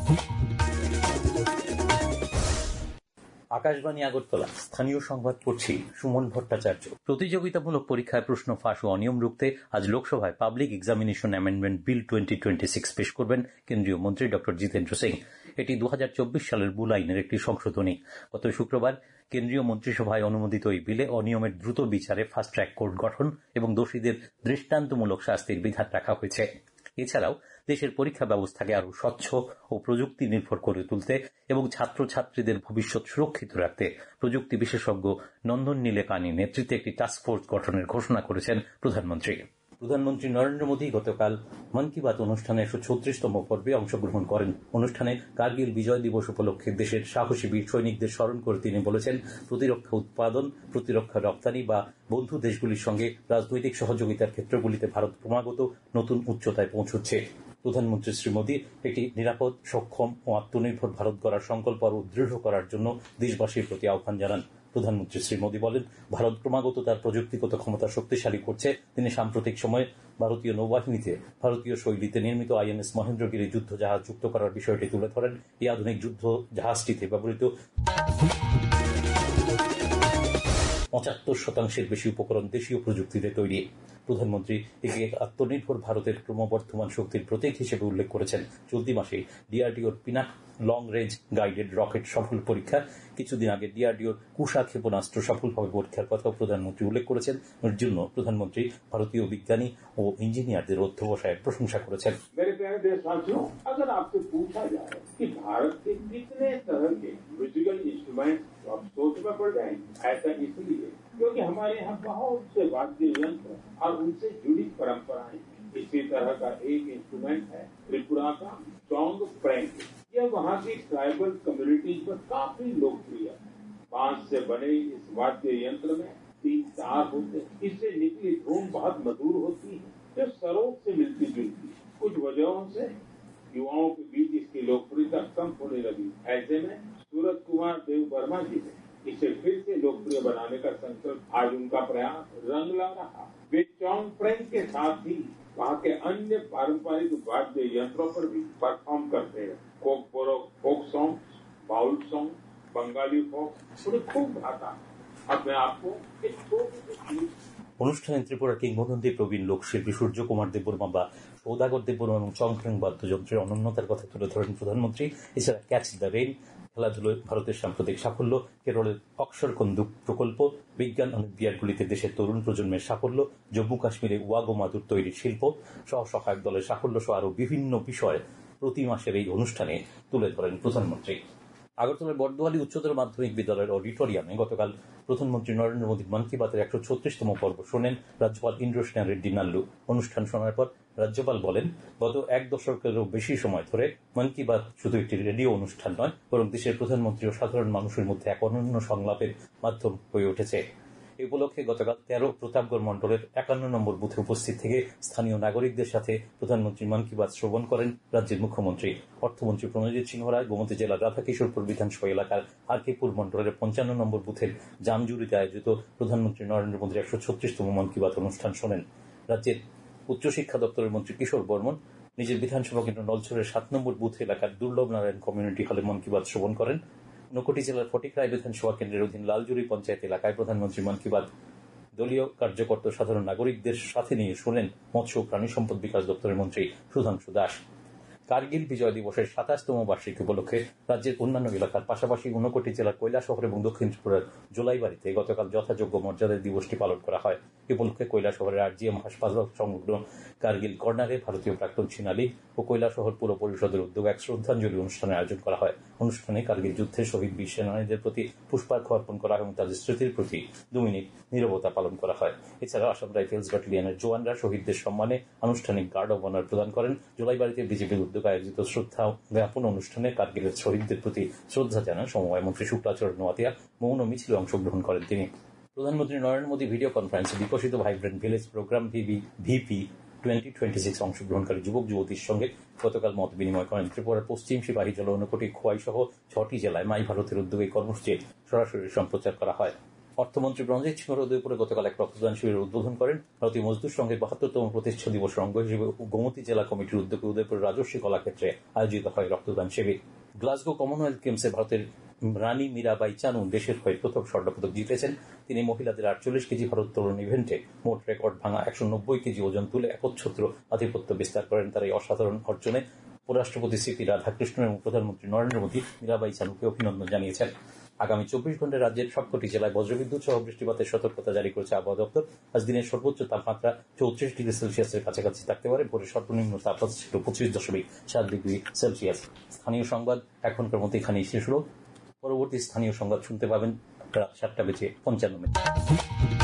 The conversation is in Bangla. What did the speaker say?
আকাশবাণী আগরতলা, স্থানীয় সংবাদ পড়ছি সুমন ভট্টাচার্য। প্রতিযোগিতামূলক পরীক্ষায় প্রশ্ন ফাঁস ও অনিয়ম রুখতে আজ লোকসভায় পাবলিক এক্সামিনেশন অ্যামেন্ডমেন্ট বিল 2026 পেশ করবেন কেন্দ্রীয় মন্ত্রী ড জিতেন্দ্র সিং। এটি 2024 সালের মূল আইনের একটি সংশোধনী। গত শুক্রবার কেন্দ্রীয় মন্ত্রিসভায় অনুমোদিত এই বিলে অনিয়মের দ্রুত বিচারে ফাস্ট ট্র্যাক কোর্ট গঠন এবং দোষীদের দৃষ্টান্তমূলক শাস্তির বিধান রাখা হয়েছে। এছাড়াও দেশের পরীক্ষা ব্যবস্থাকে আরও স্বচ্ছ ও প্রযুক্তি নির্ভর করে তুলতে এবং ছাত্রছাত্রীদের ভবিষ্যৎ সুরক্ষিত রাখতে প্রযুক্তি বিশেষজ্ঞ নন্দন নীলেকানি নেতৃত্বে একটি টাস্কফোর্স গঠনের ঘোষণা করেছেন প্রধানমন্ত্রী। প্রধানমন্ত্রী নরেন্দ্র মোদী গতকাল মন কি বাত অনুষ্ঠানে 136তম পর্বে অংশগ্রহণ করেন। অনুষ্ঠানে কার্গিল বিজয় দিবস উপলক্ষে দেশের সাহসী বীর সৈনিকদের স্মরণ করে তিনি বলেছেন, প্রতিরক্ষা উৎপাদন, প্রতিরক্ষা রপ্তানি বা বন্ধু দেশগুলির সঙ্গে রাজনৈতিক সহযোগিতার ক্ষেত্রগুলিতে ভারত ক্রমাগত নতুন উচ্চতায় পৌঁছচ্ছে। প্রধানমন্ত্রী শ্রী মোদী একটি নিরাপদ, সক্ষম ও আত্মনির্ভর ভারত গড়ার সংকল্প আরও দৃঢ় করার জন্য দেশবাসীর প্রতি আহ্বান জানান। প্রধানমন্ত্রী শ্রী মোদী বলেন, ভারত ক্রমাগত তার প্রযুক্তিগত ক্ষমতা শক্তিশালী করছে। তিনি সাম্প্রতিক সময়ে ভারতীয় নৌবাহিনীতে ভারতীয় শৈলীতে নির্মিত আইএনএস মহেন্দ্রগিরি যুদ্ধ জাহাজ যুক্ত করার বিষয়টি তুলে ধরেন। এই আধুনিক যুদ্ধ জাহাজটিতে ব্যবহৃত 75% বেশি উপকরণ দেশীয় প্রযুক্তিতে তৈরি। প্রধানমন্ত্রী একে আত্মনির্ভর ভারতের ক্রমবর্ধমান শক্তির প্রতীক হিসেবে উল্লেখ করেছেন। চলতি মাসে ডিআরডিওর Pinaka long range guided rocket সফল পরীক্ষা, কিছুদিন আগে ডিআরডিওর কুশা ক্ষেপণাস্ত্র সফলভাবে পরীক্ষার কথাও প্রধানমন্ত্রী উল্লেখ করেছেন। এর জন্য প্রধানমন্ত্রী ভারতীয় বিজ্ঞানী ও ইঞ্জিনিয়ারদের অধ্যবসায়ের প্রশংসা করেছেন। क्योंकि हमारे यहाँ बहुत से वाद्य यंत्र और उनसे जुड़ी परंपराएं। इसी तरह का एक इंस्ट्रूमेंट है त्रिपुरा का चोंग प्रैंक। यह वहाँ की ट्राइबल कम्युनिटीज में काफी लोकप्रिय है। बांस से बने इस वाद्य यंत्र में 3 तार होते हैं। इससे निकली धूम बहुत मधुर होती है, जो सरोद से मिलती जुलती है। कुछ वजहों से युवाओं के बीच इसकी लोकप्रियता कम होने लगी। ऐसे में सूरज कुमार देव वर्मा जी ने इसे फिर से लोकप्रिय बनाने का संकल्प, आज उनका प्रयास रंग ला रहा। वे चोंग प्रैंक के साथ ही वहाँ के अन्य पारंपरिक वाद्य यंत्रों पर भी परफॉर्म करते हैं। Folk song, Baul song, Bengali folk, उन्हें खूब भाता। अब मैं आपको एक छोटी অনুষ্ঠানে ত্রিপুরার কিংবদন্তি প্রবীণ লোকশিল্পী সূর্য কুমার দেববর্মা বা সৌদাগর দেববর্মা এবং চংক্রেং বাদ্যযন্ত্রের অনন্যতার কথা তুলে ধরেন প্রধানমন্ত্রী। এছাড়া ক্যাচ দ্য রেইন খেলাধুলোয় ভারতের সাম্প্রতিক সাফল্য, কেরলের অক্ষরকন্দুক প্রকল্প, বিজ্ঞান অলিম্পিয়াডগুলিতে দেশের তরুণ প্রজন্মের সাফল্য, জম্মু কাশ্মীরে ওয়াগো মাদুর তৈরির শিল্প, সহায়ক দলের সাফল্য সহ আরও বিভিন্ন বিষয় প্রতি মাসের এই অনুষ্ঠানে তুলে ধরেন প্রধানমন্ত্রী। আগরতলার বর্দোয়ালি উচ্চতর মাধ্যমিক বিদ্যালয়ের অডিটোরিয়ামে গতকাল প্রধানমন্ত্রী নরেন্দ্র মোদী মন কি বাতের 136তম পর্ব শোনেন রাজ্যপাল ইন্দ্রসেনা রেড্ডি নাল্লু। অনুষ্ঠান শোনার পর রাজ্যপাল বলেন, গত 1 দশকেরও বেশি সময় ধরে মন কি বাত শুধু একটি রেডিও অনুষ্ঠান নয়, বরং দেশের প্রধানমন্ত্রী ও সাধারণ মানুষের মধ্যে এক অনন্য সংলাপের মাধ্যম হয়ে উঠেছে। এই উপলক্ষে গতকাল 13 প্রতাপগড় মন্ডলের 51 নম্বর বুথে উপস্থিত থেকে স্থানীয় নাগরিকদের সাথে প্রধানমন্ত্রী মন কি বাত শ্রবণ করেন রাজ্যের মুখ্যমন্ত্রী। অর্থমন্ত্রী প্রণজিৎ সিংহ রায় গোমতী জেলার রাধাকিশোরপুর বিধানসভা এলাকার হারকিপুর মন্ডলের 55 নম্বর বুথের জামজুরিতে আয়োজিত প্রধানমন্ত্রী নরেন্দ্র মোদীর 136তম মন কি বাত অনুষ্ঠান শোনেন। রাজ্যের উচ্চশিক্ষা দপ্তরের মন্ত্রী কিশোর বর্মন নিজের বিধানসভা কেন্দ্র নলছড়ের 7 নম্বর বুথ এলাকার দুর্লভ নারায়ণ কমিউনিটি হলে মন কি বাত শ্রবণ করেন। ঊনকোটি জেলার ফটিকরায় বিধানসভা কেন্দ্রের অধীন লালজুরি পঞ্চায়েত এলাকায় প্রধানমন্ত্রী মন কি বাত দলীয় কার্যকর্তা সাধারণ নাগরিকদের সাথে নিয়ে শোনেন মৎস্য ও প্রাণী সম্পদ বিকাশ দপ্তরের মন্ত্রী সুধাংশু দাস। কার্গিল বিজয় দিবসের 27তম বার্ষিকী উপলক্ষে রাজ্যের অন্যান্য এলাকার পাশাপাশি ঊনকোটি জেলার কৈলাসহর এবং দক্ষিণ ত্রিপুরার জোলাইবাড়িতে গতকাল যথাযোগ্য মর্যাদায় দিবসটি পালন করা হয়। এ উপলক্ষে কৈলাসহরের আরজিএম হাসপাতাল সংলগ্ন কার্গিল কর্নারে ভারতীয় প্রাক্তন সেনা লীগ ও কৈলাসহর পুর পরিষদের উদ্যোগে এক শ্রদ্ধাঞ্জলি অনুষ্ঠানের আয়োজন করা হয়। অনুষ্ঠানে কার্গিল যুদ্ধে শহীদ বীর সেনানীদের প্রতি পুষ্পার্ঘ অর্পণ করা এবং তাদের স্মৃতির প্রতি 2 মিনিট নীরবতা পালন করা হয়। এছাড়া আসাম রাইফেলস ব্যাটালিয়নের জওয়ানরা শহীদদের সম্মানে আনুষ্ঠানিক গার্ড অব অনার প্রদান করেন। জোলাইবাড়িতে বিজেপির উদ্যোগে আয়োজিত শ্রদ্ধা জ্ঞাপন অনুষ্ঠানে কার্গিলের শহীদদের প্রতি শ্রদ্ধা জানান সমবায় মন্ত্রী শুক্লাচরণ নোয়াতিয়া। মৌন মিছিলে অংশগ্রহণ করেন তিনি। প্রধানমন্ত্রী নরেন্দ্র মোদী ভিডিও কনফারেন্সে বিকশিত ভাইব্রেন্ট ভিলেজ প্রোগ্রাম ভিপি 2026 অংশগ্রহণকারী যুবক যুবতীর সঙ্গে গতকাল মত বিনিময় করেন। ত্রিপুরার পশ্চিম সিপাহীজলা, ঊনকোটি, খোয়াই সহ 6টি জেলায় মাই ভারতের উদ্যোগে কর্মসূচি সরাসরি সম্প্রচার করা হয়। অর্থমন্ত্রী রঞ্জিত সিংহ উদয়পুরে গতকাল এক রক্তদান শিবিরের উদ্বোধন করেন। ভারতীয় মজদুর সংঘের ৭২তম প্রতিষ্ঠা দিবস অঙ্গ হিসেবে গোমতী জেলা কমিটির উদ্যোগে উদয়পুর রাজস্বী কলাক্ষেত্রে আয়োজিত হয় রক্তদান শিবির। গ্লাসগো কমনওয়েলথ গেমসে ভারতের রানী মীরাবাই চানু দেশের হয়ে প্রথম স্বর্ণপদক জিতেছেন। তিনি মহিলাদের ৪৮ কেজি ভারোত্তোলন ইভেন্টে মোট রেকর্ড ভাঙা ১৯০ কেজি ওজন তুলে একচ্ছত্র আধিপত্য বিস্তার করেন। তার এই অসাধারণ অর্জনে উপরাষ্ট্রপতি সিপি রাধাকৃষ্ণন এবং প্রধানমন্ত্রী নরেন্দ্র মোদী মীরাবাই চানুকে অভিনন্দন জানিয়েছেন। আগামী ২৪ ঘন্টায় রাজ্যের সবকটি জেলায় বজ্রবিদ্যুৎ সহ বৃষ্টিপাতের সতর্কতা জারি করেছে আবহাওয়া দপ্তর। আজ দিনের সর্বোচ্চ তাপমাত্রা ৩৪ ডিগ্রি সেলসিয়াসের কাছাকাছি থাকতে পারে। ভোরে সর্বনিম্ন তাপমাত্রা ছিল ২৫.৭ ডিগ্রি সেলসিয়াস। স্থানীয় সংবাদ এখনকার মতো এখানেই শেষ হল। পরবর্তী স্থানীয় সংবাদ শুনতে পাবেন রাত ৭:৫৫।